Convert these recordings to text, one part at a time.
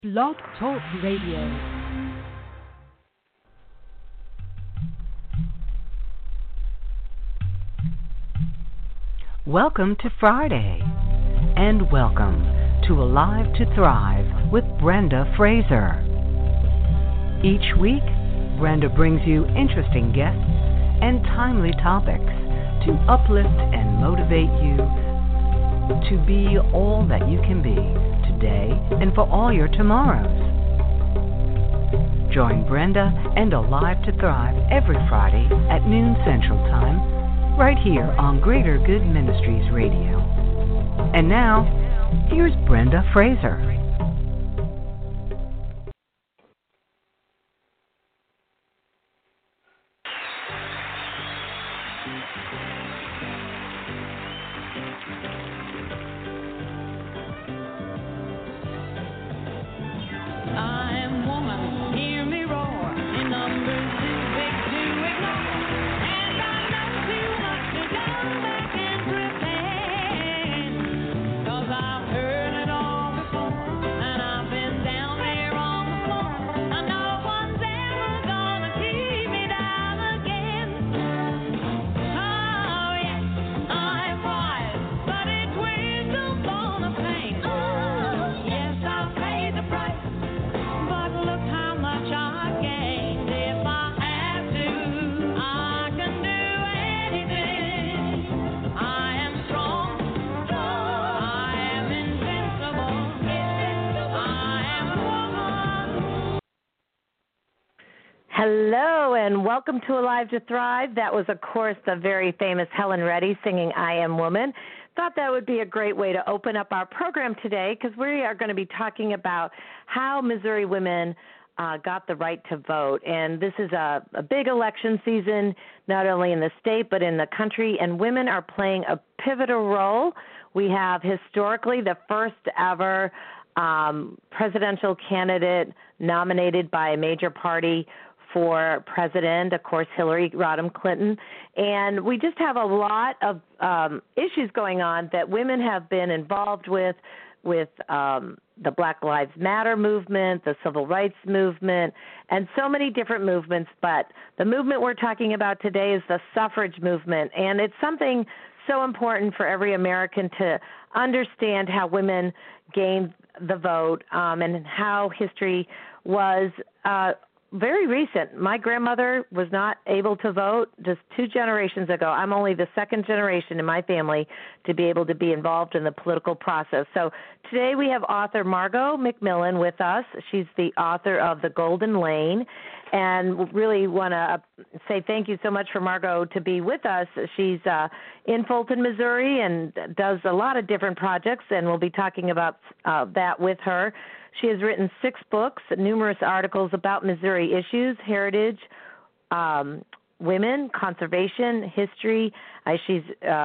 Blog Talk Radio. Welcome to Friday, and welcome to Alive to Thrive with Brenda Fraser. Each week, Brenda brings you interesting guests and timely topics to uplift and motivate you to be all that you can be today and for all your tomorrows. Join Brenda and Alive to Thrive every Friday at noon Central Time, right here on Greater Good Ministries Radio. And now, here's Brenda Fraser. Hello, and welcome to Alive to Thrive. That was, of course, the very famous Helen Reddy singing I Am Woman. Thought that would be a great way to open up our program today, because we are going to be talking about how Missouri women got the right to vote. And this is a big election season, not only in the state but in the country, and women are playing a pivotal role. We have historically the first ever presidential candidate nominated by a major party for president, of course, Hillary Rodham Clinton. And we just have a lot of issues going on that women have been involved with the Black Lives Matter movement, the Civil Rights movement, and so many different movements. But the movement we're talking about today is the suffrage movement. And it's something so important for every American to understand how women gained the vote and how history was very recent. My grandmother was not able to vote just 2 generations ago. I'm only the second generation in my family to be able to be involved in the political process. So today we have author Margot McMillan with us. She's the author of The Golden Lane, and really want to say thank you so much for Margot to be with us. She's in Fulton, Missouri, and does a lot of different projects, and we'll be talking about that with her. She has written 6 books, numerous articles about Missouri issues, heritage, women, conservation, history. She's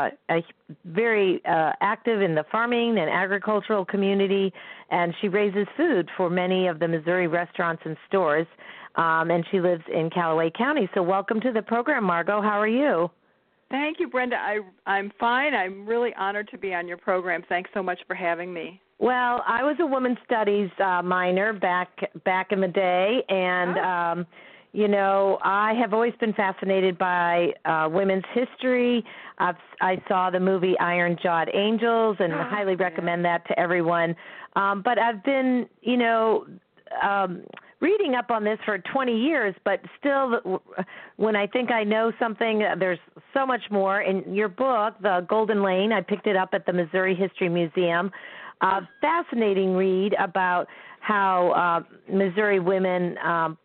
very active in the farming and agricultural community, and she raises food for many of the Missouri restaurants and stores, and she lives in Callaway County. So welcome to the program, Margot. How are you? Thank you, Brenda. I'm fine. I'm really honored to be on your program. Thanks so much for having me. Well, I was a women's studies minor back in the day, and you know, I have always been fascinated by women's history. I saw the movie Iron Jawed Angels, and highly recommend that to everyone. But I've been, you know, reading up on this for 20 years, but still, when I think I know something, there's so much more. In your book, The Golden Lane, I picked it up at the Missouri History Museum. Fascinating read about how Missouri women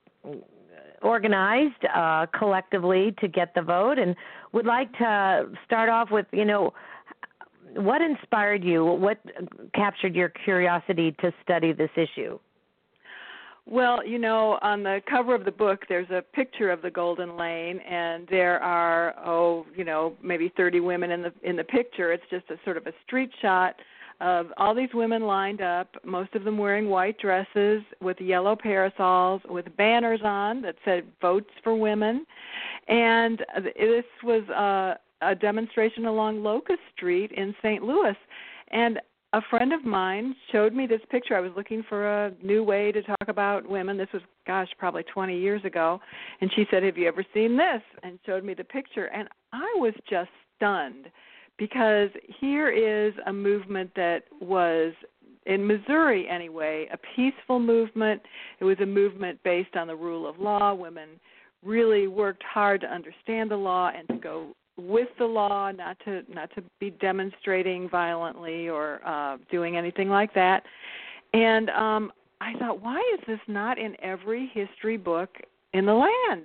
organized collectively to get the vote, and would like to start off with, you know, what inspired you? What captured your curiosity to study this issue? Well, you know, on the cover of the book, there's a picture of the Golden Lane, and there are, maybe 30 women in the picture. It's just a sort of a street shot of all these women lined up, most of them wearing white dresses with yellow parasols with banners on that said "Votes for Women." And this was a demonstration along Locust Street in St. Louis. And a friend of mine showed me this picture. I was looking for a new way to talk about women. This was, probably 20 years ago. And she said, "Have you ever seen this?" And showed me the picture. And I was just stunned because here is a movement that was, in Missouri anyway, a peaceful movement. It was a movement based on the rule of law. Women really worked hard to understand the law and to go with the law, not to be demonstrating violently or doing anything like that. And I thought, why is this not in every history book in the land?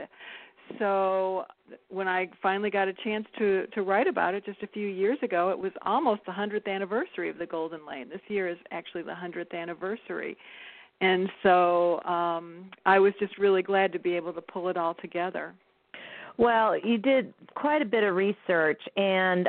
So when I finally got a chance to write about it just a few years ago, it was almost the 100th anniversary of the Golden Lane. This year is actually the 100th anniversary. And so I was just really glad to be able to pull it all together. Well, you did quite a bit of research, and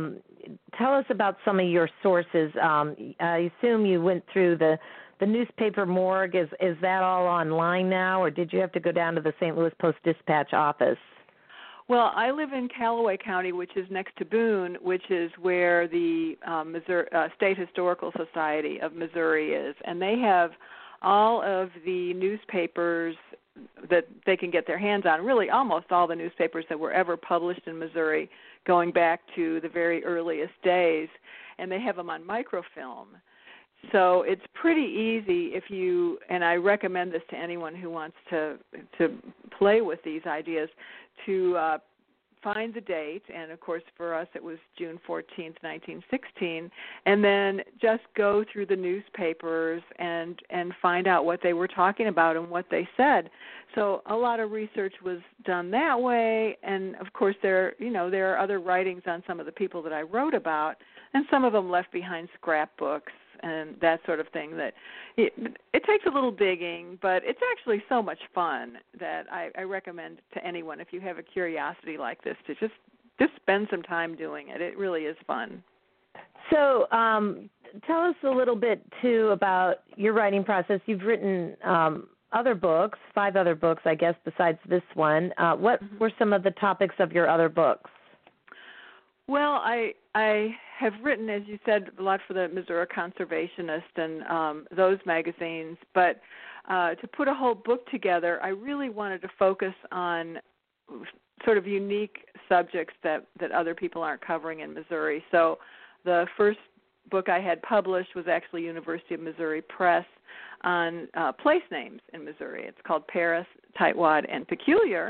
tell us about some of your sources. I assume you went through the newspaper morgue. Is that all online now, or did you have to go down to the St. Louis Post-Dispatch office? Well, I live in Callaway County, which is next to Boone, which is where the Missouri, State Historical Society of Missouri is, and they have all of the newspapers that they can get their hands on, really almost all the newspapers that were ever published in Missouri going back to the very earliest days, and they have them on microfilm. So it's pretty easy if you, and I recommend this to anyone who wants to play with these ideas, to find the date, and of course for us it was June 14th, 1916, and then just go through the newspapers and find out what they were talking about and what they said. So a lot of research was done that way, and of course there are other writings on some of the people that I wrote about, and some of them left behind scrapbooks and that sort of thing. That it takes a little digging, but it's actually so much fun that I recommend to anyone, if you have a curiosity like this, to just spend some time doing it. It really is fun. So tell us a little bit, too, about your writing process. You've written other books, 5 other books, I guess, besides this one. What were some of the topics of your other books? Well, I have written, as you said, a lot for the Missouri Conservationist and those magazines, but to put a whole book together, I really wanted to focus on sort of unique subjects that other people aren't covering in Missouri. So the first book I had published was actually University of Missouri Press on place names in Missouri. It's called Paris, Tightwad, and Peculiar.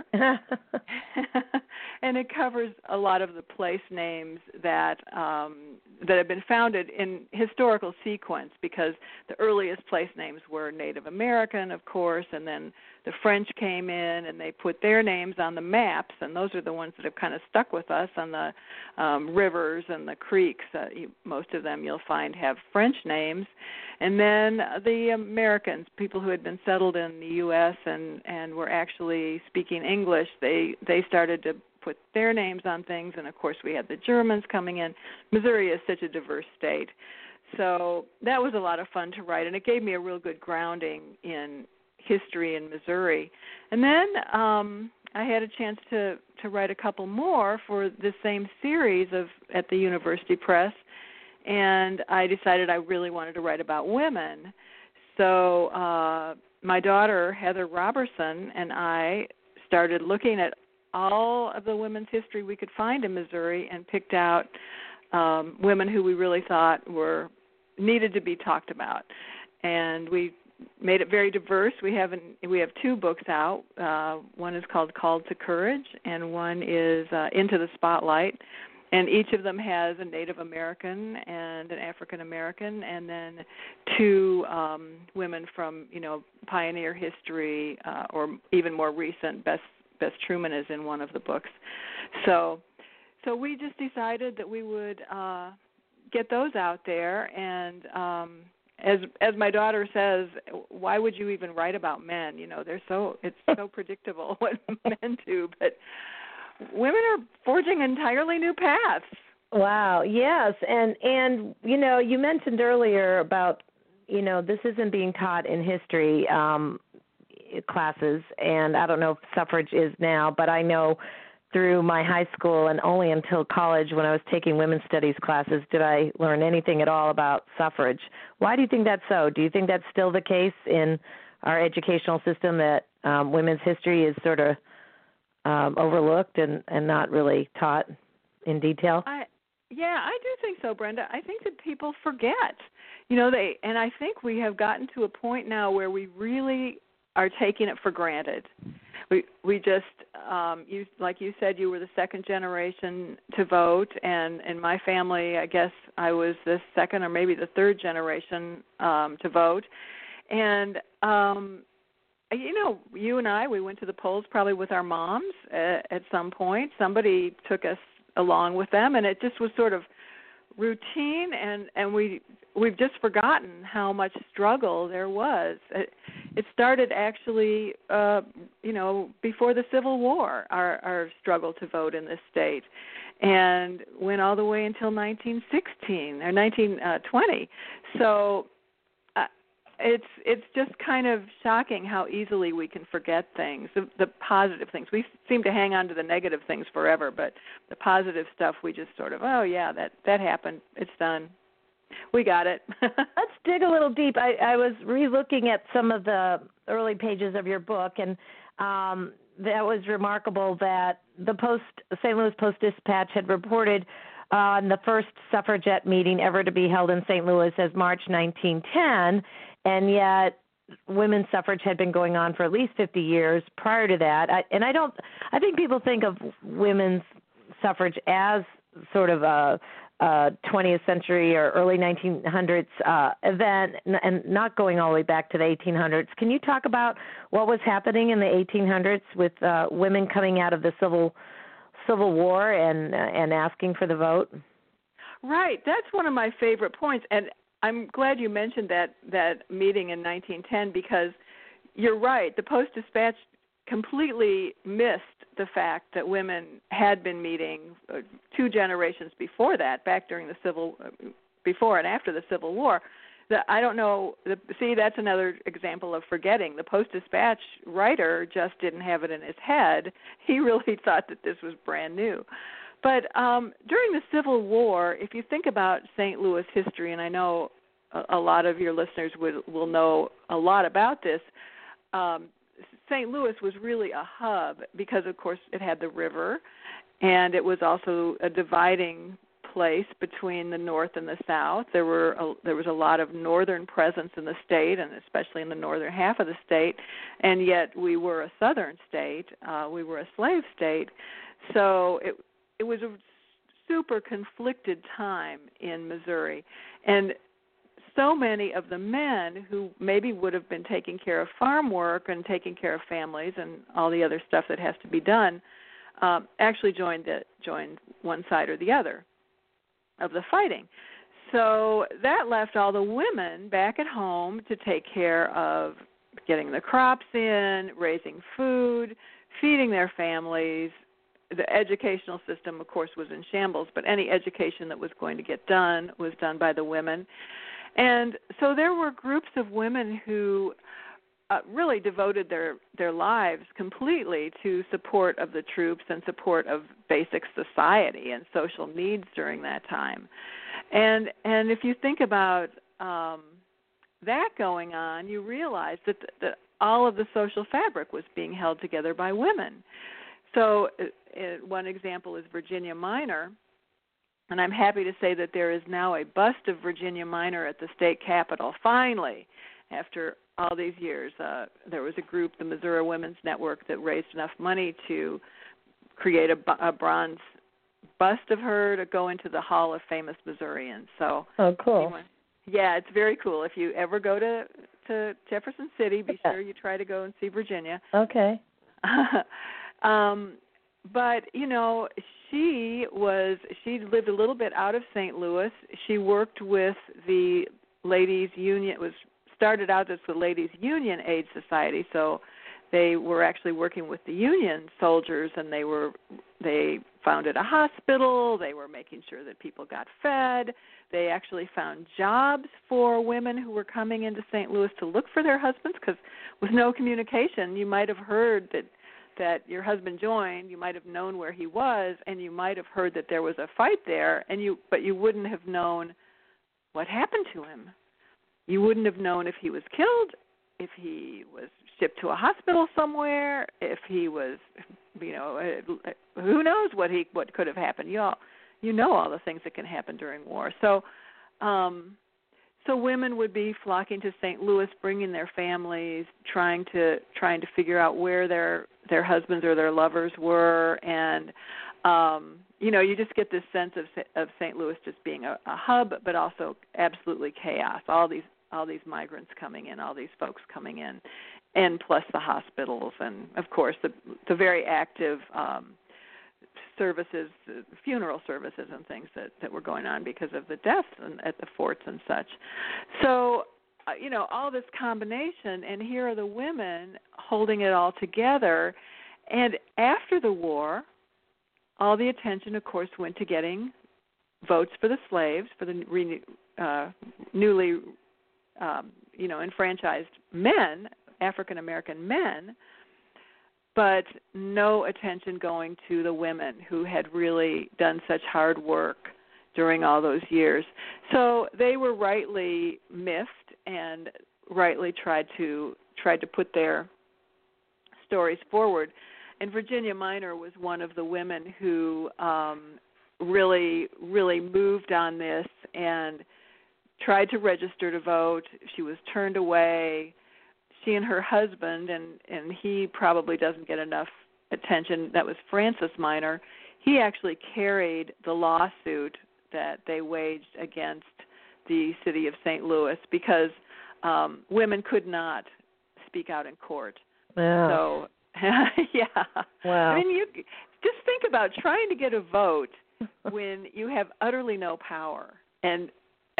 And it covers a lot of the place names that have been founded in historical sequence, because the earliest place names were Native American, of course, and then the French came in and they put their names on the maps, and those are the ones that have kind of stuck with us on the rivers and the creeks. Most of them you'll find have French names. And then the Americans, people who had been settled in the U.S. and were actually speaking English, they started to put their names on things, and of course we had the Germans coming in. Missouri is such a diverse state. So that was a lot of fun to write, and it gave me a real good grounding in history in Missouri. And then I had a chance to write a couple more for the same series at the University Press, and I decided I really wanted to write about women. So my daughter, Heather Robertson, and I started looking at all of the women's history we could find in Missouri and picked out women who we really thought needed to be talked about. And we made it very diverse. We have 2 books out. One is called Called to Courage, and one is Into the Spotlight. And each of them has a Native American and an African American, and then 2 women from pioneer history or even more recent. Bess Truman is in one of the books. So we just decided that we would get those out there, and as my daughter says, why would you even write about men? It's so predictable what men do, but women are forging entirely new paths. Wow, yes. And you mentioned earlier about, this isn't being taught in history classes, and I don't know if suffrage is now, but I know through my high school and only until college when I was taking women's studies classes did I learn anything at all about suffrage. Why do you think that's so? Do you think that's still the case in our educational system, that women's history is sort of overlooked and not really taught in detail? I do think so, Brenda. I think that people forget. And I think we have gotten to a point now where we really are taking it for granted. We just, like you said, you were the second generation to vote, and in my family, I guess I was the second or maybe the third generation to vote. And, you and I, we went to the polls probably with our moms at some point. Somebody took us along with them, and it just was sort of routine, and we've just forgotten how much struggle there was. It started actually, before the Civil War, our struggle to vote in this state, and went all the way until 1916 or 1920. So it's just kind of shocking how easily we can forget things, the positive things. We seem to hang on to the negative things forever, but the positive stuff we just sort of, oh, yeah, that happened. It's done. We got it. Let's dig a little deep. I was re-looking at some of the early pages of your book, and that was remarkable that the St. Louis Post-Dispatch had reported on the first suffragette meeting ever to be held in St. Louis as March 1910, and yet women's suffrage had been going on for at least 50 years prior to that. I think people think of women's suffrage as sort of a 20th century or early 1900s event, and not going all the way back to the 1800s. Can you talk about what was happening in the 1800s with women coming out of the Civil War and asking for the vote? Right. That's one of my favorite points, and I'm glad you mentioned that meeting in 1910, because you're right. The Post-Dispatch completely missed the fact that women had been meeting 2 generations before that, back during before and after the Civil War. I don't know. See, that's another example of forgetting. The Post-Dispatch writer just didn't have it in his head. He really thought that this was brand new. But during the Civil War, if you think about St. Louis history, and I know a lot of your listeners will know a lot about this, St. Louis was really a hub because, of course, it had the river, and it was also a dividing place between the North and the South. There was a lot of northern presence in the state, and especially in the northern half of the state, and yet we were a southern state. We were a slave state. So it was a super conflicted time in Missouri. And so many of the men who maybe would have been taking care of farm work and taking care of families and all the other stuff that has to be done actually joined one side or the other of the fighting. So that left all the women back at home to take care of getting the crops in, raising food, feeding their families. The educational system, of course, was in shambles, but any education that was going to get done was done by the women. And so there were groups of women who really devoted their lives completely to support of the troops and support of basic society and social needs during that time. And if you think about that going on, you realize that all of the social fabric was being held together by women. So one example is Virginia Minor, and I'm happy to say that there is now a bust of Virginia Minor at the state capitol, finally, after all these years. There was a group, the Missouri Women's Network, that raised enough money to create a bronze bust of her to go into the Hall of Famous Missourians. So, oh, cool. Yeah, it's very cool. If you ever go to Jefferson City, be sure you try to go and see Virginia. Okay. But, she lived a little bit out of St. Louis. She worked with the Ladies Union. It was started out as the Ladies Union Aid Society, so they were actually working with the Union soldiers, and they founded a hospital. They were making sure that people got fed. They actually found jobs for women who were coming into St. Louis to look for their husbands, because with no communication, you might have heard that that your husband joined, you might have known where he was, and you might have heard that there was a fight there, but you wouldn't have known what happened to him. You wouldn't have known if he was killed, if he was shipped to a hospital somewhere, if he was, who knows what could have happened. You know all the things that can happen during war. So women would be flocking to St. Louis, bringing their families, trying to figure out where their husbands or their lovers were, and you just get this sense of St. Louis just being a hub, but also absolutely chaos. All these migrants coming in, all these folks coming in, and plus the hospitals, and of course the very active services, funeral services and things that were going on because of the deaths at the forts and such. So, all this combination, and here are the women holding it all together. And after the war, all the attention, of course, went to getting votes for the slaves, for the newly, enfranchised men, African American men, but no attention going to the women who had really done such hard work during all those years. So they were rightly miffed and rightly tried to put their stories forward. And Virginia Minor was one of the women who really, really moved on this and tried to register to vote. She was turned away. She and her husband, and he probably doesn't get enough attention, that was Francis Minor. He actually carried the lawsuit that they waged against the city of St. Louis because women could not speak out in court. Wow. So, yeah. Wow. I mean, you just think about trying to get a vote when you have utterly no power. And,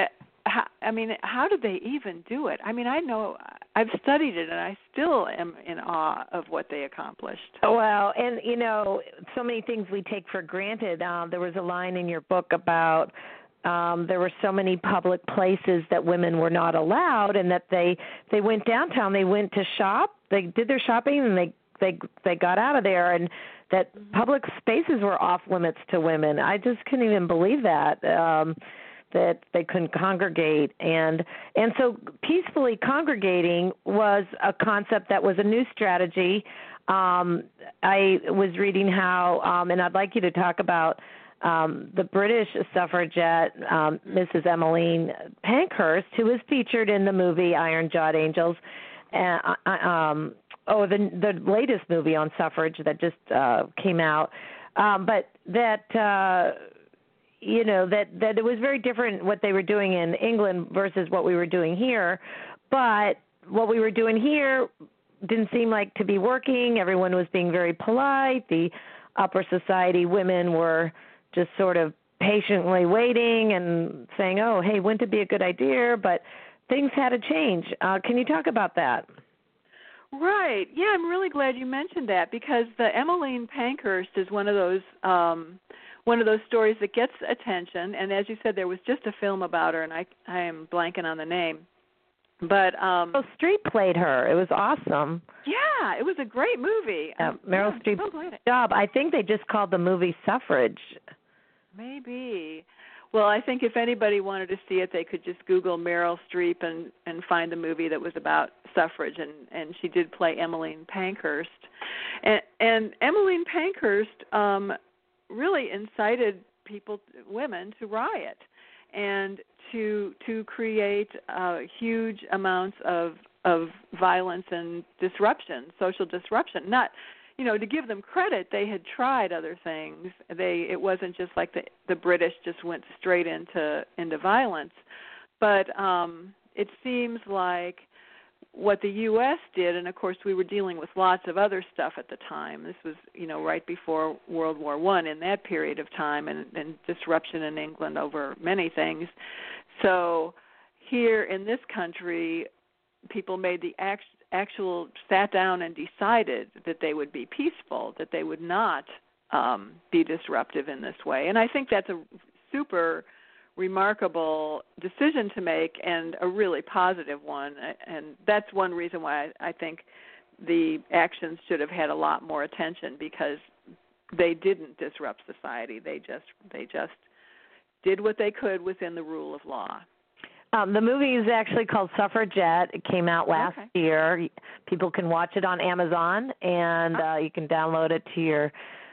how did they even do it? I mean, I know I've studied it, and I still am in awe of what they accomplished. Well, and, so many things we take for granted. There was a line in your book about there were so many public places that women were not allowed, and that they went downtown. They went to shop. They did their shopping, and they got out of there, and that public spaces were off limits to women. I just couldn't even believe that. That they couldn't congregate, and so peacefully congregating was a concept that was a new strategy. I was reading how, and I'd like you to talk about the British suffragette, Mrs. Emmeline Pankhurst, who was featured in the movie Iron Jawed Angels, the latest movie on suffrage that just came out, but that. That it was very different what they were doing in England versus what we were doing here. But what we were doing here didn't seem like to be working. Everyone was being very polite. The upper society women were just sort of patiently waiting and saying, oh, hey, wouldn't it be a good idea? But things had to change. Can you talk about that? Right. Yeah, I'm really glad you mentioned that because the Emmeline Pankhurst is one of those stories that gets attention, and as you said, there was just a film about her, and I am blanking on the name. But Meryl Streep played her. It was awesome. Yeah, it was a great movie. Meryl Streep's job. I think they just called the movie Suffrage. Maybe. Well, I think if anybody wanted to see it, they could just Google Meryl Streep and find the movie that was about suffrage, and she did play Emmeline Pankhurst. And Emmeline Pankhurst really incited women to riot and to create huge amounts of violence and disruption, social disruption. Not, to give them credit, they had tried other things. It wasn't just like the British just went straight into violence, but it seems like what the U.S. did, and of course we were dealing with lots of other stuff at the time. This was, right before World War I in that period of time, and disruption in England over many things. So here in this country, people made the actual sat down and decided that they would be peaceful, that they would not be disruptive in this way. And I think that's a super remarkable decision to make and a really positive one, and that's one reason why I think the actions should have had a lot more attention because they didn't disrupt society. They just did what they could within the rule of law. The movie is actually called Suffragette. It came out last year. People can watch it on Amazon, and you can download it to your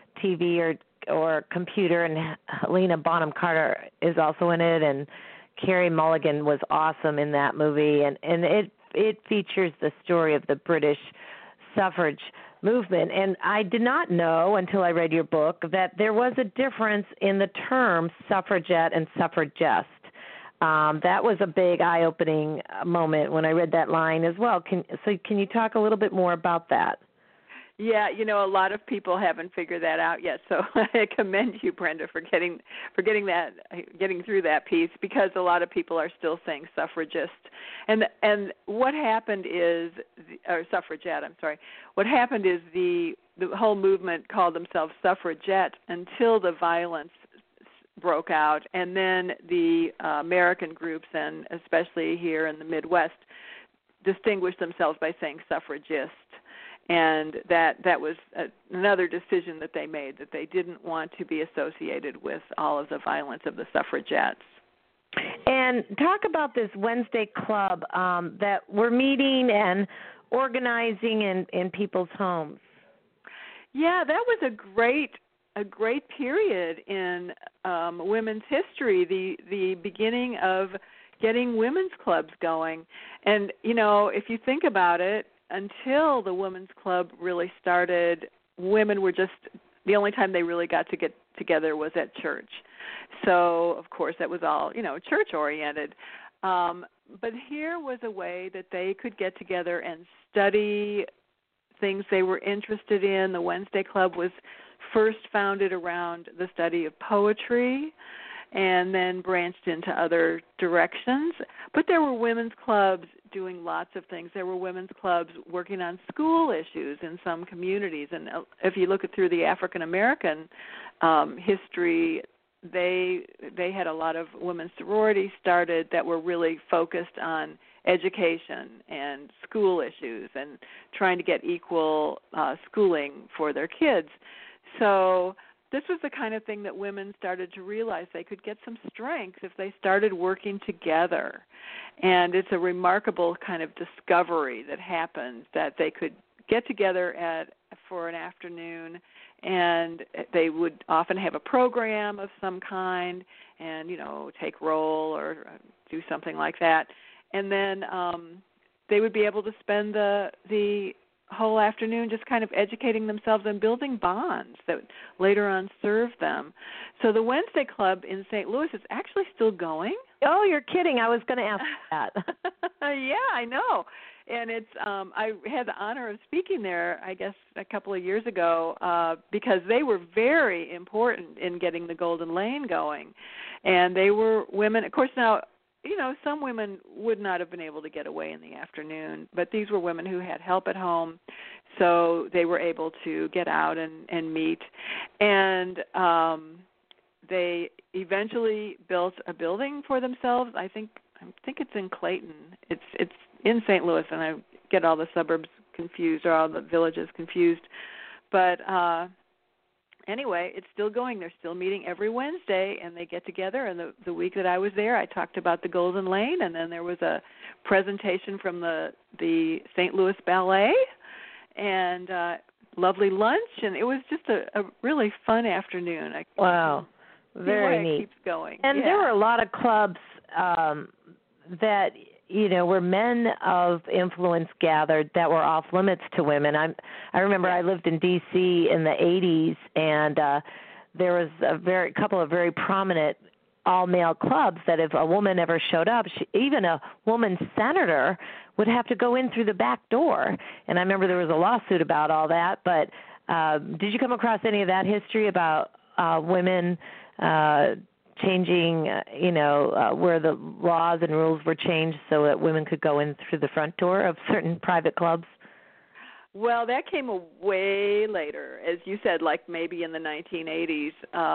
TV or computer. And Helena Bonham Carter is also in it, and Carey Mulligan was awesome in that movie. And it features the story of the British suffrage movement. And I did not know until I read your book that there was a difference in the terms suffragette and suffragist. That was a big eye-opening moment when I read that line as well. Can you talk a little bit more about that? Yeah, a lot of people haven't figured that out yet. So I commend you, Brenda, for getting through that piece, because a lot of people are still saying suffragist. And what happened is, or suffragette, I'm sorry. What happened is the whole movement called themselves suffragette until the violence broke out, and then the American groups, and especially here in the Midwest, distinguished themselves by saying suffragist. And that was another decision that they made, that they didn't want to be associated with all of the violence of the suffragettes. And talk about this Wednesday club that we're meeting and organizing in people's homes. Yeah, that was a great period in women's history, the beginning of getting women's clubs going. And, if you think about it, until the women's club really started, women were just, the only time they really got to get together was at church. So, of course, that was all, church-oriented. But here was a way that they could get together and study things they were interested in. The Wednesday Club was first founded around the study of poetry and then branched into other directions. But there were women's clubs doing lots of things. There were women's clubs working on school issues in some communities. And if you look at through the African American history, they had a lot of women's sororities started that were really focused on education and school issues and trying to get equal schooling for their kids. So this was the kind of thing that women started to realize they could get some strength if they started working together. And it's a remarkable kind of discovery that happened, that they could get together for an afternoon, and they would often have a program of some kind and, take roll or do something like that. And then they would be able to spend the whole afternoon just kind of educating themselves and building bonds that later on serve them. So the Wednesday Club in St. Louis is actually still going. Oh, you're kidding. I was going to ask that. Yeah, I know. And it's I had the honor of speaking there, I guess, a couple of years ago because they were very important in getting the Golden Lane going. And they were women. Of course, now, some women would not have been able to get away in the afternoon, but these were women who had help at home, so they were able to get out and meet. And they eventually built a building for themselves. I think it's in Clayton. It's in St. Louis, and I get all the suburbs confused or all the villages confused. But anyway, it's still going. They're still meeting every Wednesday, and they get together. And the week that I was there, I talked about the Golden Lane, and then there was a presentation from the St. Louis Ballet, and lovely lunch, and it was just a really fun afternoon. Wow, very neat. Keeps going. And there were a lot of clubs that where men of influence gathered that were off limits to women. I remember I lived in D.C. in the 80s, and there was a couple of very prominent all-male clubs that if a woman ever showed up, even a woman senator would have to go in through the back door. And I remember there was a lawsuit about all that. But did you come across any of that history about women changing, where the laws and rules were changed so that women could go in through the front door of certain private clubs? Well, that came way later, as you said, like maybe in the 1980s.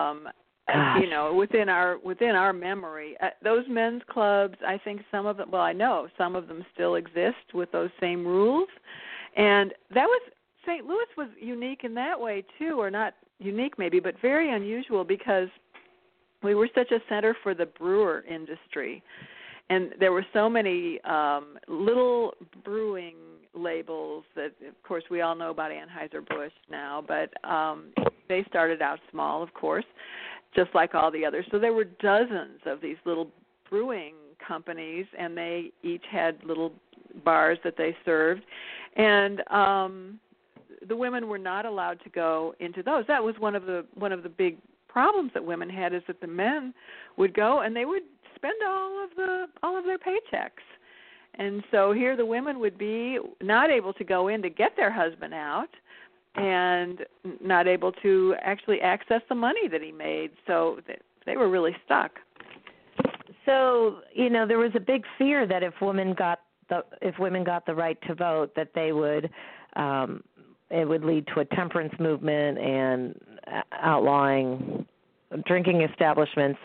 Within our memory, those men's clubs, I think some of them. Well, I know some of them still exist with those same rules, And that was St. Louis was unique in that way too, or not unique maybe, but very unusual because we were such a center for the brewer industry. And there were so many little brewing labels that, of course, we all know about Anheuser-Busch now, but they started out small, of course, just like all the others. So there were dozens of these little brewing companies, and they each had little bars that they served. And the women were not allowed to go into those. That was one of the big problems that women had, is that the men would go and they would spend all of their paychecks. And so here the women would be not able to go in to get their husband out and not able to actually access the money that he made. So they were really stuck. So, there was a big fear that if women got the right to vote, that they would it would lead to a temperance movement and outlawing drinking establishments.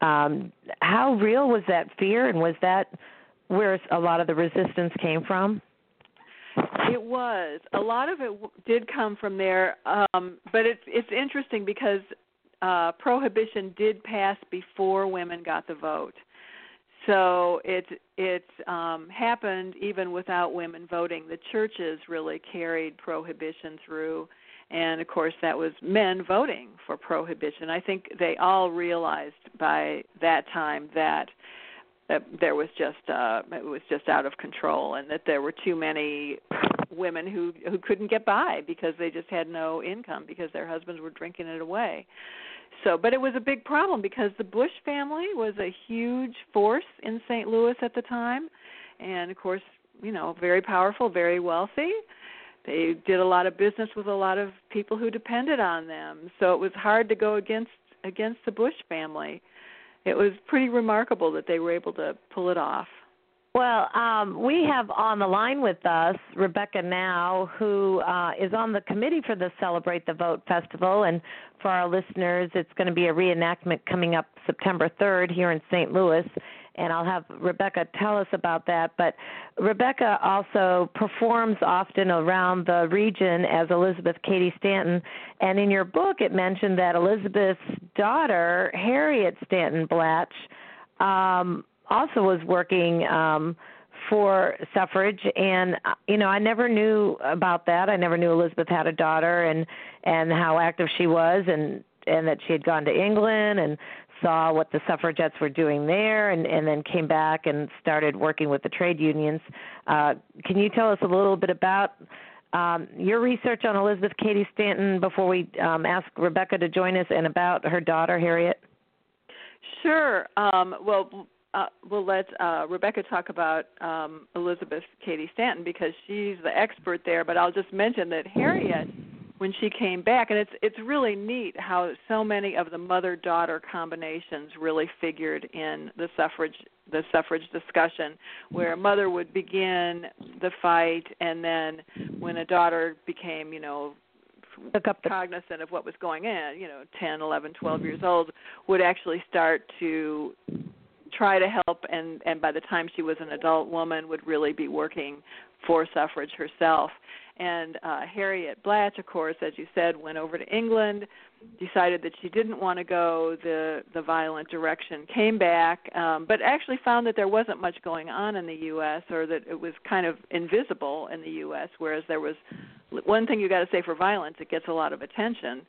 How real was that fear, and was that where a lot of the resistance came from? It was. A lot of it did come from there, but it's interesting because prohibition did pass before women got the vote. So it happened even without women voting. The churches really carried prohibition through, and of course that was men voting for prohibition. I think they all realized by that time that there was it was just out of control, and that there were too many women who couldn't get by because they just had no income because their husbands were drinking it away. So, but it was a big problem because the Bush family was a huge force in St. Louis at the time, and of course, very powerful, very wealthy. They did a lot of business with a lot of people who depended on them. So it was hard to go against the Bush family. It was pretty remarkable that they were able to pull it off. Well, we have on the line with us Rebecca Now, who is on the committee for the Celebrate the Vote Festival. And for our listeners, it's going to be a reenactment coming up September 3rd here in St. Louis. And I'll have Rebecca tell us about that. But Rebecca also performs often around the region as Elizabeth Cady Stanton. And in your book, it mentioned that Elizabeth's daughter, Harriet Stanton Blatch, also was working for suffrage, and I never knew about that. I never knew Elizabeth had a daughter, and how active she was, and that she had gone to England and saw what the suffragettes were doing there, and then came back and started working with the trade unions. Can you tell us a little bit about your research on Elizabeth Cady Stanton before we ask Rebecca to join us, and about her daughter, Harriet? Sure. We'll let Rebecca talk about Elizabeth Cady Stanton because she's the expert there, but I'll just mention that Harriet, when she came back, and it's really neat how so many of the mother-daughter combinations really figured in the suffrage discussion, where a mother would begin the fight, and then when a daughter became, cognizant of what was going on, 10, 11, 12 years old, would actually start to try to help, and by the time she was an adult woman would really be working for suffrage herself. And Harriet Blatch, of course, as you said, went over to England, decided that she didn't want to go the violent direction, came back, but actually found that there wasn't much going on in the U.S., or that it was kind of invisible in the U.S., whereas there was one thing you got to say for violence, it gets a lot of attention.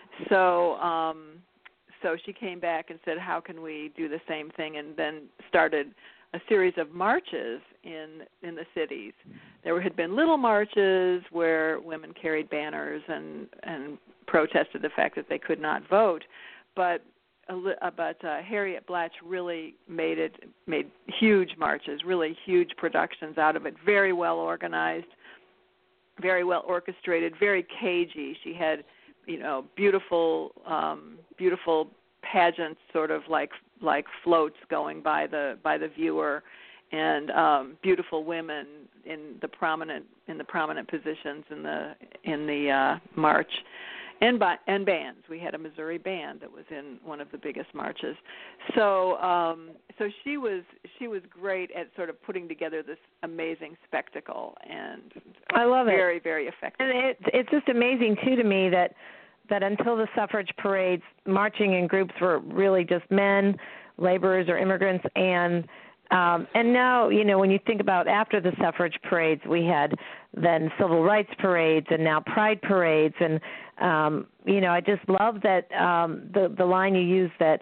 So she came back and said, how can we do the same thing, and then started a series of marches in the cities. There had been little marches where women carried banners and protested the fact that they could not vote, but Harriet Blatch really made huge marches, really huge productions out of it, very well organized, very well orchestrated, very cagey. She had beautiful pageants, sort of like floats going by the viewer, and beautiful women in the prominent positions in the march. and bands. We had a Missouri band that was in one of the biggest marches. So she was great at sort of putting together this amazing spectacle, and I love it. Very, very effective. And it's just amazing too to me that until the suffrage parades, marching in groups were really just men, laborers or immigrants, and now, when you think about after the suffrage parades, we had then civil rights parades and now pride parades. And, I just love that the line you use that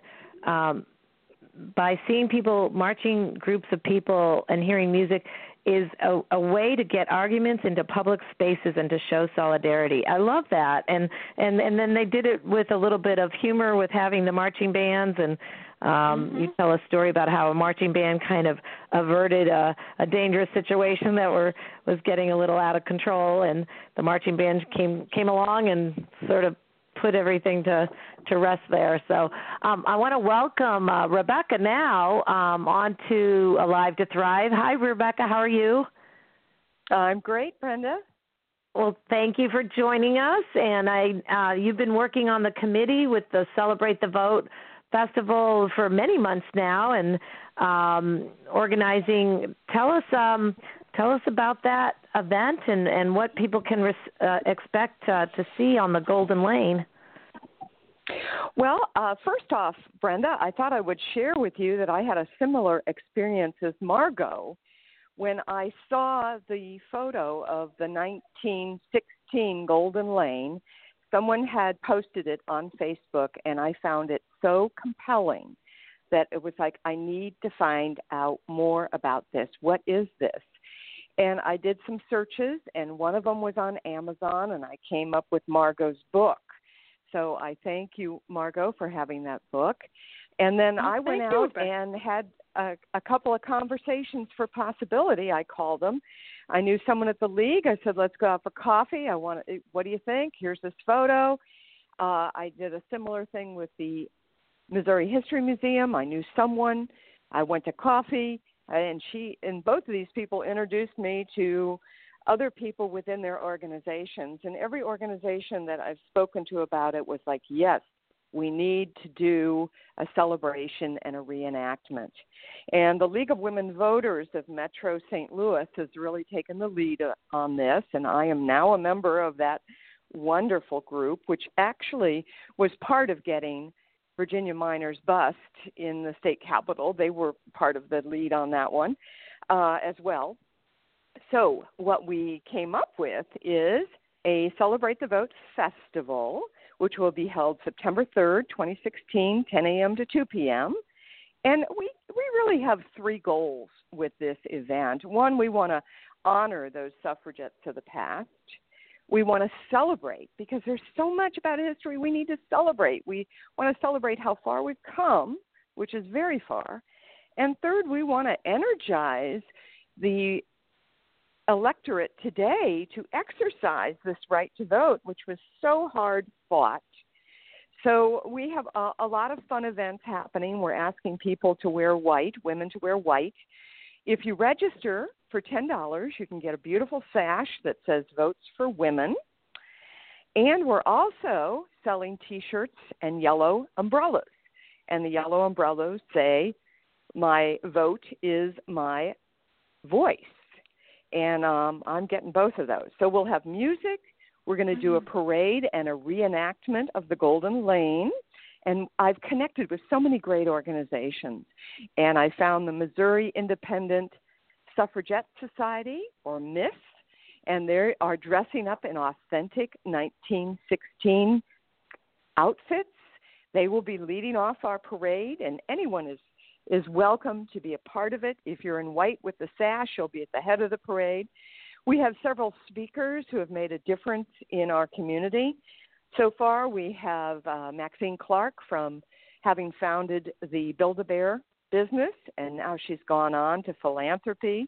by seeing people, marching groups of people and hearing music is a way to get arguments into public spaces and to show solidarity. I love that. And then they did it with a little bit of humor with having the marching bands, and you tell a story about how a marching band kind of averted a dangerous situation that was getting a little out of control, and the marching band came along and sort of put everything to rest there. So I want to welcome Rebecca now on to Alive to Thrive. Hi, Rebecca. How are you? I'm great, Brenda. Well, thank you for joining us. And you've been working on the committee with the Celebrate the Vote Festival for many months now, and organizing. Tell us about that event and what people can expect to see on the Golden Lane. Well, first off, Brenda, I thought I would share with you that I had a similar experience as Margot when I saw the photo of the 1916 Golden Lane. Someone had posted it on Facebook, and I found it so compelling that it was like, I need to find out more about this. What is this? And I did some searches, and one of them was on Amazon, and I came up with Margot's book. So I thank you, Margot, for having that book. And then I went out and had a couple of conversations for possibility, I called them. I knew someone at the League. I said, let's go out for coffee. What do you think? Here's this photo. I did a similar thing with the Missouri History Museum. I knew someone. I went to coffee, and both of these people introduced me to other people within their organizations. And every organization that I've spoken to about it was like, yes, we need to do a celebration and a reenactment. And the League of Women Voters of Metro St. Louis has really taken the lead on this, and I am now a member of that wonderful group, which actually was part of getting Virginia Minor's bust in the state capitol. They were part of the lead on that one as well. So what we came up with is a Celebrate the Vote Festival, which will be held September 3rd, 2016, 10 a.m. to 2 p.m. And we really have three goals with this event. One, we want to honor those suffragettes of the past. We want to celebrate, because there's so much about history we need to celebrate. We want to celebrate how far we've come, which is very far. And third, we want to energize the electorate today to exercise this right to vote, which was so hard fought. So we have a lot of fun events happening. We're asking people to wear white, women to wear white. If you register for $10, you can get a beautiful sash that says Votes for Women. And we're also selling T-shirts and yellow umbrellas. And the yellow umbrellas say, my vote is my voice. And I'm getting both of those. So we'll have music. We're going to do a parade and a reenactment of the Golden Lane. And I've connected with so many great organizations. And I found the Missouri Independent Suffragette Society, or MISS, and they are dressing up in authentic 1916 outfits. They will be leading off our parade, and anyone is welcome to be a part of it. If you're in white with the sash, you'll be at the head of the parade. We have several speakers who have made a difference in our community. So far, we have Maxine Clark from having founded the Build-A-Bear business, and now she's gone on to philanthropy.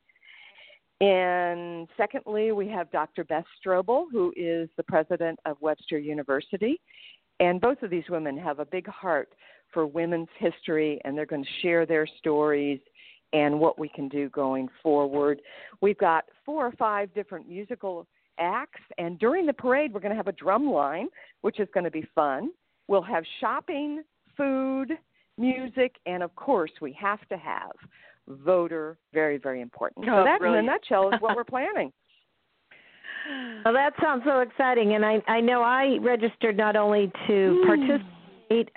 And secondly, we have Dr. Beth Strobel, who is the president of Webster University. And both of these women have a big heart for women's history, and they're going to share their stories and what we can do going forward. We've got 4 or 5 different musical acts, and during the parade, we're going to have a drum line, which is going to be fun. We'll have shopping, food, music, and, of course, we have to have voter, very, very important. So that, brilliant. in a nutshell, is what we're planning. Well, that sounds so exciting, and I know I registered not only to participate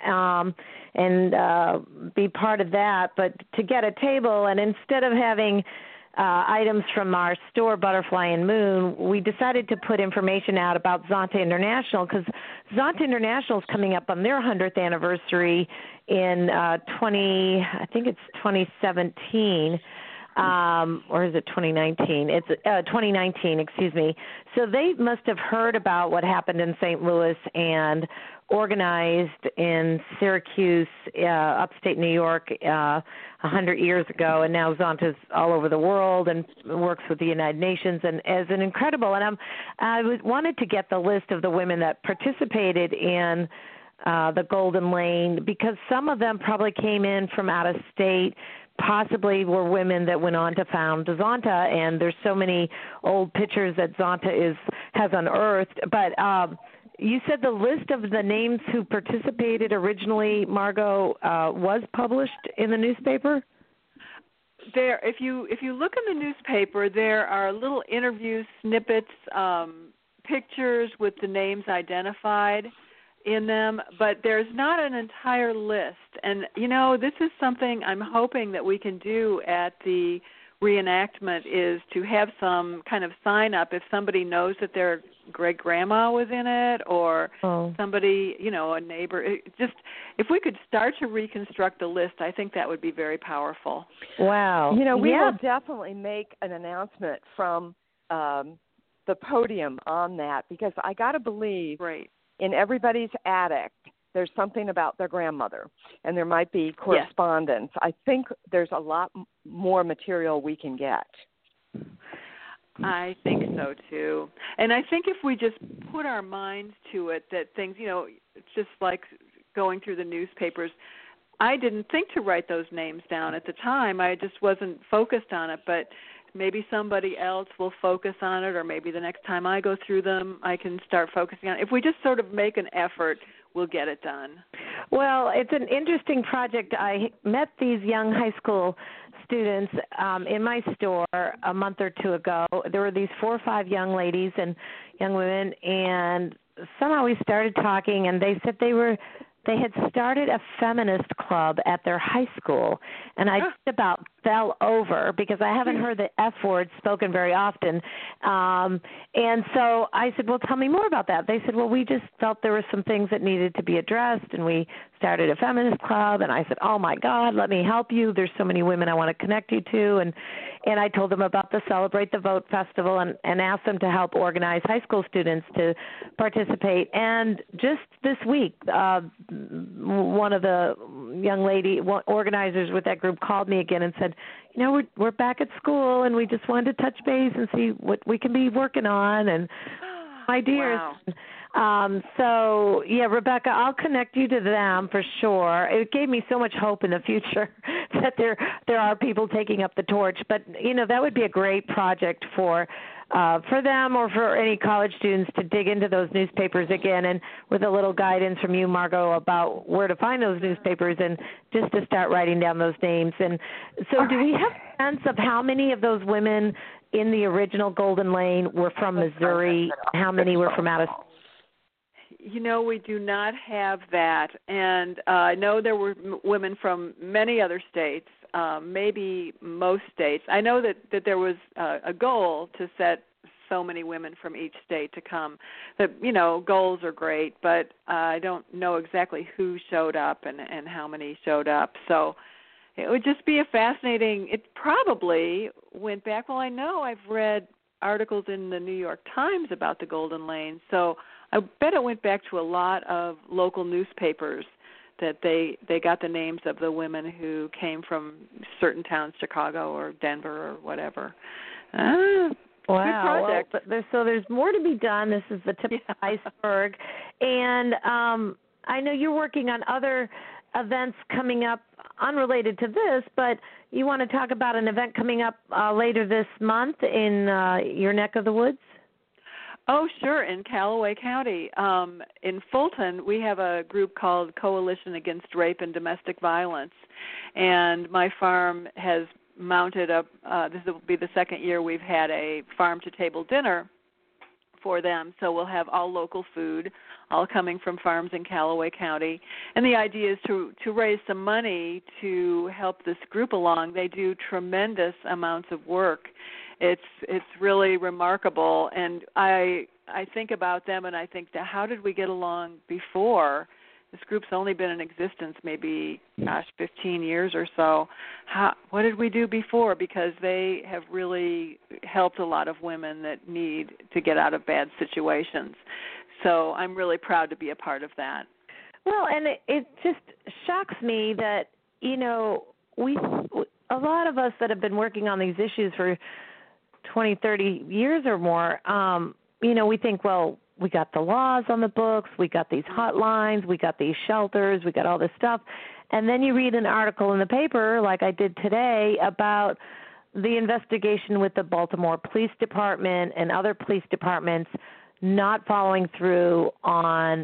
and be part of that, but to get a table. And instead of having items from our store, Butterfly and Moon, we decided to put information out about Zonta International, because Zonta International is coming up on their 100th anniversary in 2017. Or is it 2019? It's 2019, excuse me. So they must have heard about what happened in St. Louis and organized in Syracuse, upstate New York, 100 years ago, and now Zonta's all over the world and works with the United Nations and as an incredible. And wanted to get the list of the women that participated in the Golden Lane, because some of them probably came in from out of state, possibly were women that went on to found Zonta, and there's so many old pictures that Zonta has unearthed. But you said the list of the names who participated originally, Margot, was published in the newspaper? There, if you look in the newspaper, there are little interview snippets, pictures with the names identified in them, but there's not an entire list. And, this is something I'm hoping that we can do at the reenactment, is to have some kind of sign up if somebody knows that their great-grandma was in it, or somebody, a neighbor. If we could start to reconstruct the list, I think that would be very powerful. Wow. We will definitely make an announcement from the podium on that, because I got to believe in everybody's attic there's something about their grandmother, and there might be correspondence. Yes. I think there's a lot more material we can get. I think so, too. And I think if we just put our minds to it, that things, it's just like going through the newspapers. I didn't think to write those names down at the time. I just wasn't focused on it, but maybe somebody else will focus on it, or maybe the next time I go through them, I can start focusing on it. If we just sort of make an effort, we'll get it done. Well, it's an interesting project. I met these young high school students in my store a month or two ago. There were these 4 or 5 young ladies and young women, and somehow we started talking, and they said they had started a feminist club at their high school, and I just about fell over because I haven't heard the F word spoken very often. And so I said, well, tell me more about that. They said, well, we just felt there were some things that needed to be addressed, and we started a feminist club. And I said, oh, my God, let me help you. There's so many women I want to connect you to. And I told them about the Celebrate the Vote Festival and asked them to help organize high school students to participate. And just this week, one of the young organizers with that group called me again and said, we're back at school, and we just wanted to touch base and see what we can be working on and ideas. Wow. So, Rebecca, I'll connect you to them for sure. It gave me so much hope in the future that there are people taking up the torch. But, that would be a great project for them or for any college students to dig into those newspapers again, and with a little guidance from you, Margot, about where to find those newspapers and just to start writing down those names. And so do we have a sense of how many of those women in the original Golden Lane were from Missouri? How many were from out of state? We do not have that. And I know there were women from many other states, maybe most states. I know that there was a goal to set so many women from each state to come. Goals are great, but I don't know exactly who showed up and how many showed up. So it would just be it probably went back. Well, I know I've read articles in the New York Times about the Golden Lane, so I bet it went back to a lot of local newspapers that they got the names of the women who came from certain towns, Chicago or Denver or whatever. Wow. Good project. Well, so there's more to be done. This is the tip of the iceberg. And I know you're working on other events coming up unrelated to this, but you want to talk about an event coming up later this month in your neck of the woods? Oh, sure. In Callaway County. In Fulton, we have a group called Coalition Against Rape and Domestic Violence. And my farm has mounted up, this will be the second year we've had a farm-to-table dinner for them. So we'll have all local food, all coming from farms in Callaway County. And the idea is to raise some money to help this group along. They do tremendous amounts of work. It's really remarkable, and I think about them and I think, how did we get along before? This group's only been in existence maybe, 15 years or so. What did we do before? Because they have really helped a lot of women that need to get out of bad situations. So I'm really proud to be a part of that. Well, and it just shocks me that, you know, a lot of us that have been working on these issues for 20, 30 years or more, you know, we think, well, we got the laws on the books, we got these hotlines, we got these shelters, we got all this stuff. And then you read an article in the paper, like I did today, about the investigation with the Baltimore Police Department and other police departments not following through on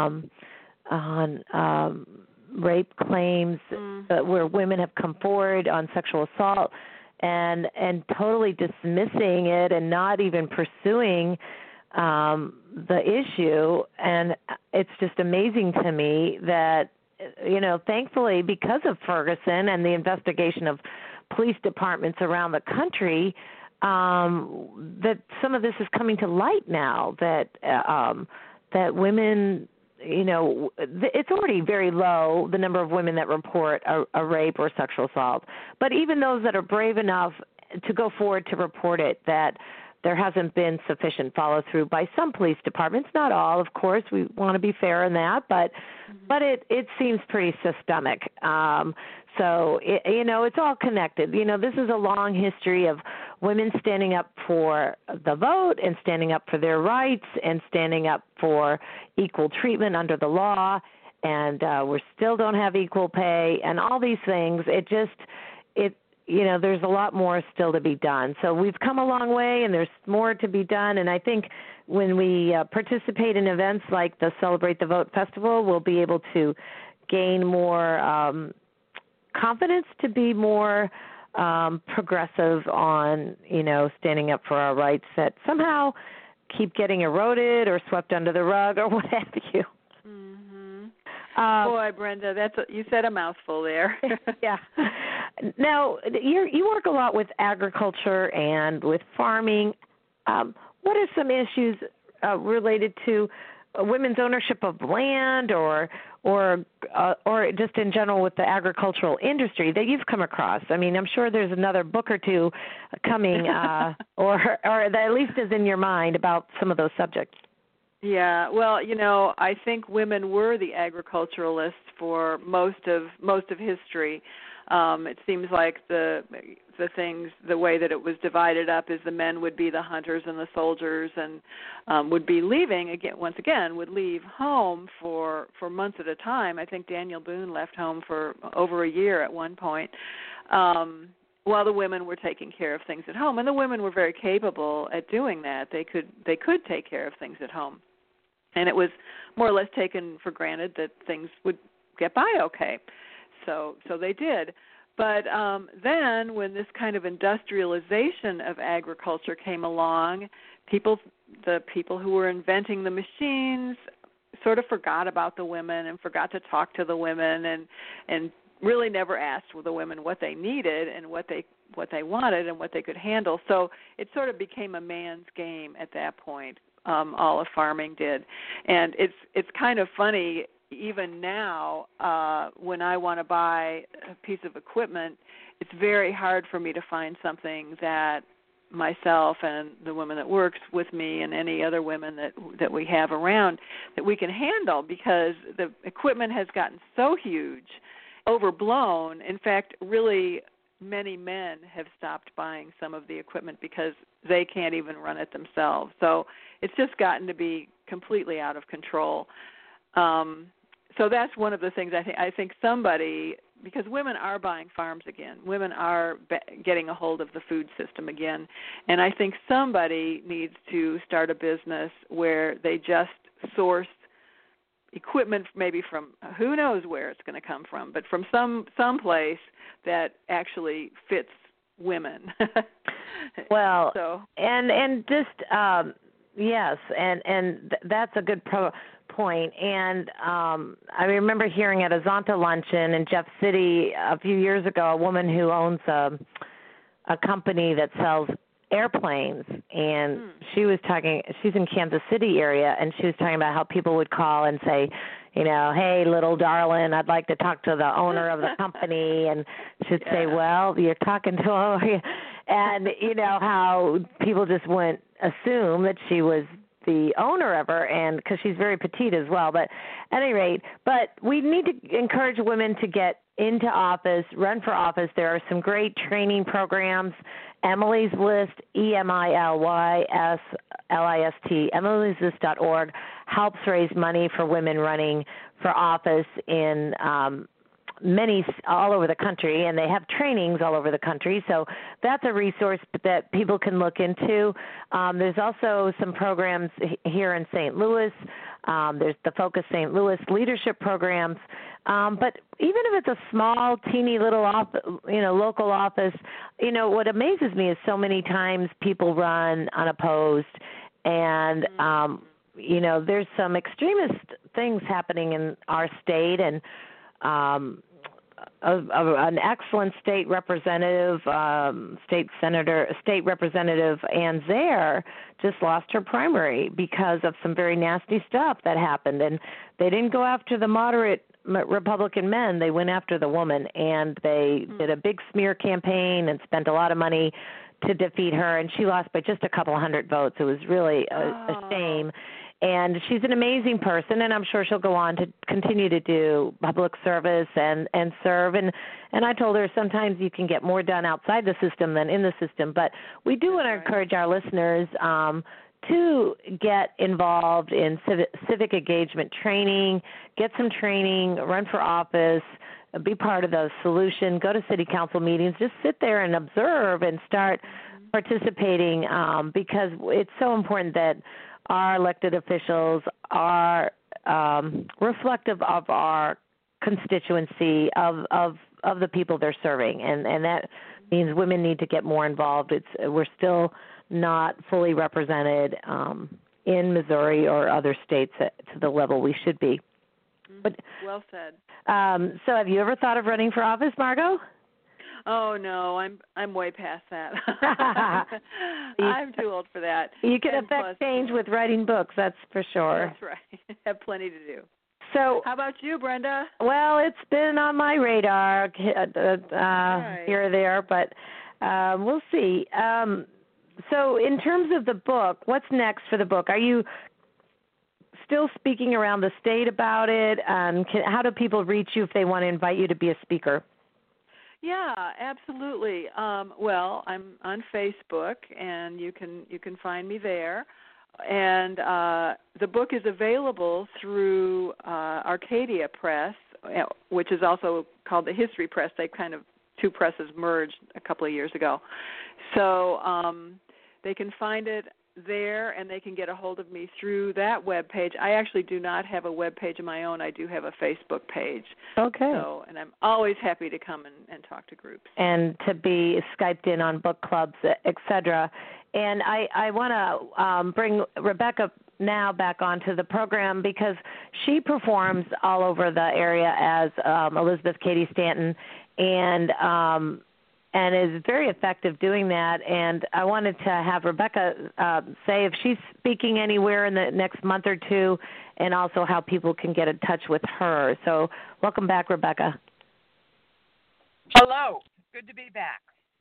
rape claims where women have come forward on sexual assault. And totally dismissing it and not even pursuing the issue. And it's just amazing to me that, you know, thankfully because of Ferguson and the investigation of police departments around the country, that some of this is coming to light now, that women, you know, it's already very low, the number of women that report a rape or sexual assault. But even those that are brave enough to go forward to report it, that there hasn't been sufficient follow-through by some police departments, not all, of course. We want to be fair in that, but it seems pretty systemic. So, you know, it's all connected. You know, this is a long history of women standing up for the vote and standing up for their rights and standing up for equal treatment under the law, and we still don't have equal pay and all these things. You know, there's a lot more still to be done. So we've come a long way, and there's more to be done. And I think when we participate in events like the Celebrate the Vote Festival, we'll be able to gain more confidence to be more progressive on, you know, standing up for our rights that somehow keep getting eroded or swept under the rug or what have you. Boy, Brenda, you said a mouthful there. Yeah. Now, you work a lot with agriculture and with farming. What are some issues related to women's ownership of land, or just in general with the agricultural industry that you've come across? I mean, I'm sure there's another book or two coming, or that at least is in your mind about some of those subjects. Yeah, well, you know, I think women were the agriculturalists for most of history. It seems like the way that it was divided up is the men would be the hunters and the soldiers, and would be leaving would leave home for months at a time. I think Daniel Boone left home for over a year at one point, while the women were taking care of things at home. And the women were very capable at doing that. They could take care of things at home. And it was more or less taken for granted that things would get by okay. So they did. But then when this kind of industrialization of agriculture came along, the people who were inventing the machines sort of forgot about the women and forgot to talk to the women and really never asked the women what they needed and what they wanted and what they could handle. So it sort of became a man's game at that point. All of farming did. And it's kind of funny, even now, when I want to buy a piece of equipment, it's very hard for me to find something that myself and the woman that works with me and any other women that we have around that we can handle, because the equipment has gotten so huge, overblown. In fact, really many men have stopped buying some of the equipment because they can't even run it themselves. So it's just gotten to be completely out of control. so that's one of the things I think somebody, because women are buying farms again. Women are getting a hold of the food system again. And I think somebody needs to start a business where they just source equipment maybe from who knows where it's going to come from, but from some place that actually fits women. Well, so. and just yes, and that's a good point. And I remember hearing at a Zonta luncheon in Jeff City a few years ago, a woman who owns a company that sells airplanes, and she was talking, she's in Kansas City area, and she was talking about how people would call and say, you know, hey, little darling, I'd like to talk to the owner of the company, and she'd say, well, you're talking to her, and you know how people just wouldn't assume that she was the owner of her, and because she's very petite as well. But at any rate, but we need to encourage women to get into office, run for office. There are some great training programs. Emily's List, EMILYSLIST, Emily'sList.org helps raise money for women running for office in many all over the country, and they have trainings all over the country. So that's a resource that people can look into. There's also some programs here in St. Louis. There's the Focus St. Louis leadership programs. But even if it's a small, teeny little local office, you know, what amazes me is so many times people run unopposed, and you know, there's some extremist things happening in our state, and an excellent state representative, state representative Ann Zare just lost her primary because of some very nasty stuff that happened, and they didn't go after the moderate Republican men. They went after the woman, and they did a big smear campaign and spent a lot of money to defeat her, and she lost by just a couple hundred votes. It was really a shame. And she's an amazing person, and I'm sure she'll go on to continue to do public service and serve. And I told her sometimes you can get more done outside the system than in the system. But we do want to encourage our listeners to get involved in civic engagement training, get some training, run for office, be part of the solution, go to city council meetings, just sit there and observe and start participating because it's so important that our elected officials are reflective of our constituency, of the people they're serving, and that means women need to get more involved. We're still not fully represented in Missouri or other states to the level we should be. But, well said. So have you ever thought of running for office, Margot? Oh no, I'm way past that. I'm too old for that. You can affect change with writing books, that's for sure. That's right. Have plenty to do. So, how about you, Brenda? Well, it's been on my radar here or there, but we'll see. So, in terms of the book, what's next for the book? Are you still speaking around the state about it? How do people reach you if they want to invite you to be a speaker? Yeah, absolutely. Well, I'm on Facebook, and you can find me there. And the book is available through Arcadia Press, which is also called the History Press. They kind of two presses merged a couple of years ago. So they can find it there, and they can get a hold of me through that web page. I actually do not have a web page of my own. I do have a Facebook page. Okay. So, and I'm always happy to come and talk to groups. And to be Skyped in on book clubs, et cetera. And I want to bring Rebecca now back onto the program because she performs all over the area as Elizabeth Cady Stanton, and is very effective doing that. And I wanted to have Rebecca say if she's speaking anywhere in the next month or two, and also how people can get in touch with her. So welcome back, Rebecca. Hello. Good to be back.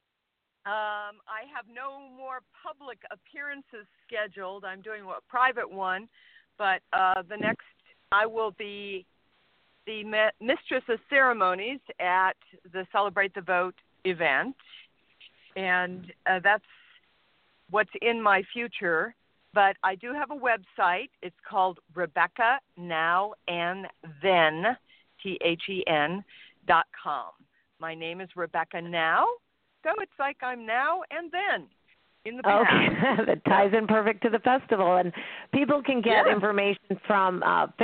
I have no more public appearances scheduled. I'm doing a private one, but the next I will be the mistress of ceremonies at the Celebrate the Vote event, and that's what's in my future. But I do have a website. It's called Rebecca Now and Then, THEN.com. My name is Rebecca Now, so it's like I'm now and then in the past. Okay, that ties in perfect to the festival. And people can get information from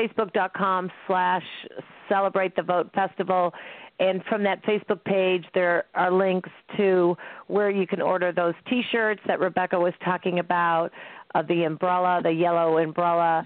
Facebook.com/Celebrate the Vote Festival. And from that Facebook page, there are links to where you can order those T-shirts that Rebecca was talking about, the umbrella, the yellow umbrella,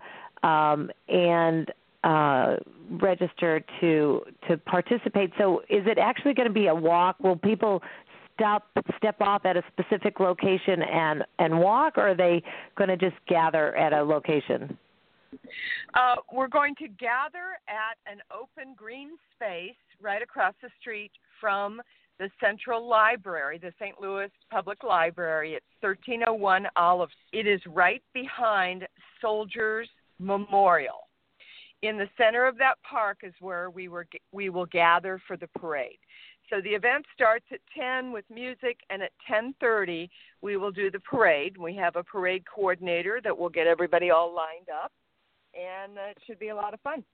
and register to participate. So is it actually going to be a walk? Will people step off at a specific location and walk, or are they going to just gather at a location? We're going to gather at an open green space right across the street from the Central Library, the St. Louis Public Library. It's 1301 Olive. It is right behind Soldiers Memorial. In the center of that park is where we will gather for the parade. So the event starts at 10 with music, and at 10:30 we will do the parade. We have a parade coordinator that will get everybody all lined up, and it should be a lot of fun.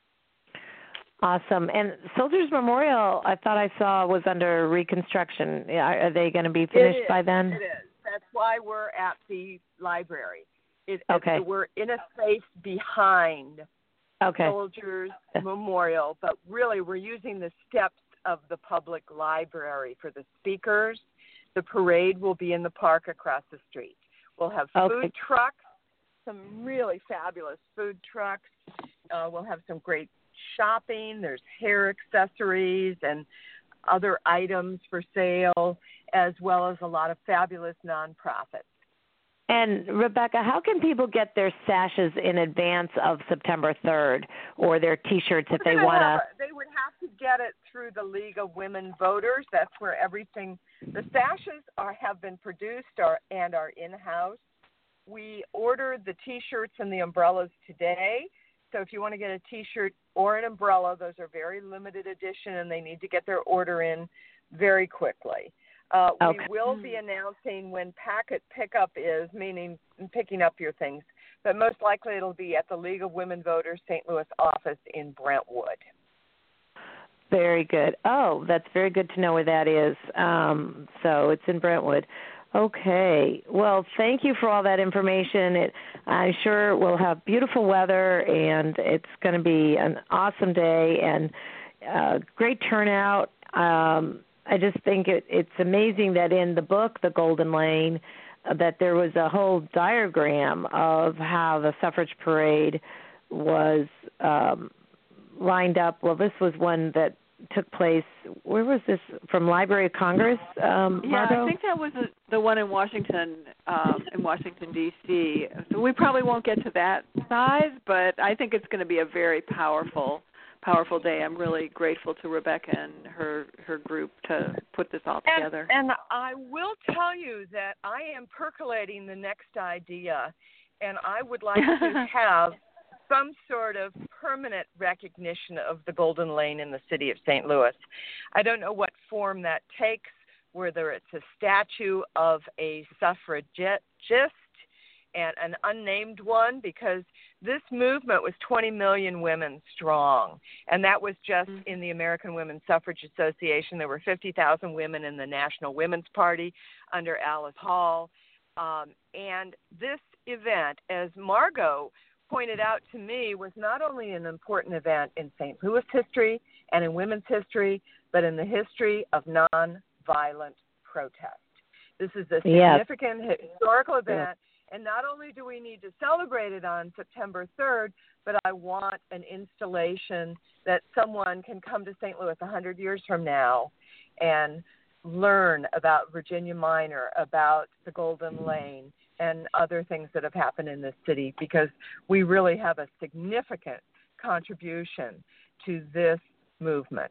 Awesome. And Soldiers Memorial, I thought I saw, was under reconstruction. Are they going to be finished by then? It is. That's why we're at the library. Okay. We're in a space behind Soldiers Memorial, but really we're using the steps of the public library for the speakers. The parade will be in the park across the street. We'll have food trucks, some really fabulous food trucks. We'll have some great shopping. There's hair accessories and other items for sale, as well as a lot of fabulous nonprofits. And Rebecca, how can people get their sashes in advance of September 3rd, or their T-shirts if they want to? They would have to get it through the League of Women Voters. That's where everything. The sashes have been produced and are in-house. We ordered the T-shirts and the umbrellas today. So if you want to get a T-shirt or an umbrella, those are very limited edition, and they need to get their order in very quickly. We will be announcing when packet pickup is, meaning picking up your things, but most likely it'll be at the League of Women Voters St. Louis office in Brentwood. Very good. Oh, that's very good to know where that is. So it's in Brentwood. Okay. Well, thank you for all that information. I'm sure we'll have beautiful weather, and it's going to be an awesome day and great turnout. I just think it's amazing that in the book, The Golden Lane, that there was a whole diagram of how the suffrage parade was lined up. Well, this was one that took place, where was this, from Library of Congress, Margo? Yeah, I think that was the one in Washington, D.C. So we probably won't get to that size, but I think it's going to be a very powerful day. I'm really grateful to Rebecca and her group to put this all together. And I will tell you that I am percolating the next idea, and I would like to have some sort of permanent recognition of the Golden Lane in the city of St. Louis. I don't know what form that takes, whether it's a statue of a suffragist and an unnamed one, because this movement was 20 million women strong, and that was just in the American Women's Suffrage Association. There were 50,000 women in the National Women's Party under Alice Hall, and this event, as Margo pointed out to me, was not only an important event in St. Louis history and in women's history, but in the history of nonviolent protest. This is a significant historical event, and not only do we need to celebrate it on September 3rd, but I want an installation that someone can come to St. Louis 100 years from now and learn about Virginia Minor, about the Golden Lane, and other things that have happened in this city, because we really have a significant contribution to this movement.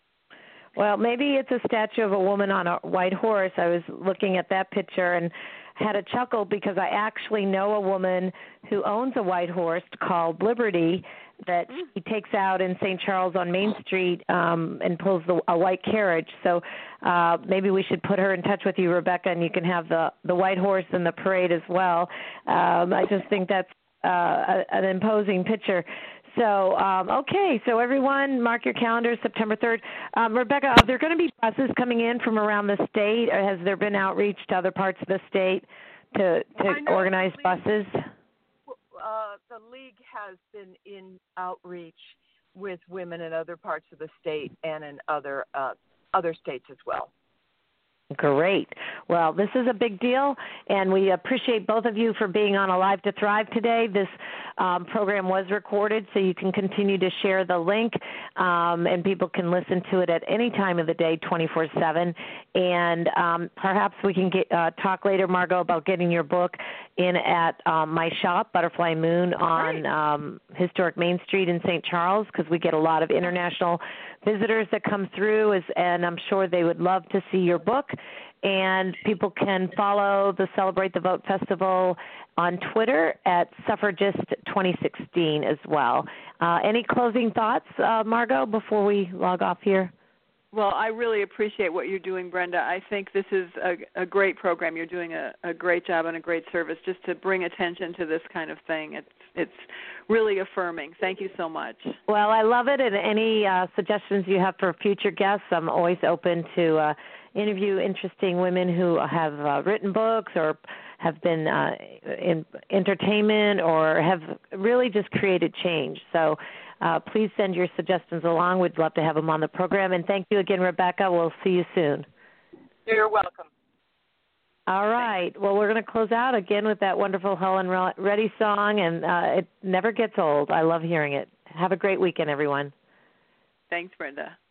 Well, maybe it's a statue of a woman on a white horse. I was looking at that picture, and had a chuckle because I actually know a woman who owns a white horse called Liberty that he takes out in St. Charles on Main Street and pulls a white carriage. So maybe we should put her in touch with you, Rebecca, and you can have the white horse in the parade as well. I just think that's an imposing picture. So, okay, so everyone, mark your calendars, September 3rd. Rebecca, are there going to be buses coming in from around the state, or has there been outreach to other parts of the state to organize buses? The League has been in outreach with women in other parts of the state and in other states as well. Great. Well, this is a big deal, and we appreciate both of you for being on Alive to Thrive today. This program was recorded, so you can continue to share the link, and people can listen to it at any time of the day, 24/7. And perhaps we can talk later, Margot, about getting your book in at my shop, Butterfly Moon, on historic Main Street in St. Charles, because we get a lot of international visitors that come through, and I'm sure they would love to see your book. And people can follow the Celebrate the Vote Festival on Twitter at Suffragist 2016 as well. Any closing thoughts, Margot, before we log off here? Well, I really appreciate what you're doing, Brenda. I think this is a great program. You're doing a great job and a great service just to bring attention to this kind of thing. It's really affirming. Thank you so much. Well, I love it, and any suggestions you have for future guests, I'm always open to interview interesting women who have written books or have been in entertainment or have really just created change. So please send your suggestions along. We'd love to have them on the program. And thank you again, Rebecca. We'll see you soon. You're welcome. All right. Well, we're going to close out again with that wonderful Helen Reddy song, and it never gets old. I love hearing it. Have a great weekend, everyone. Thanks, Brenda.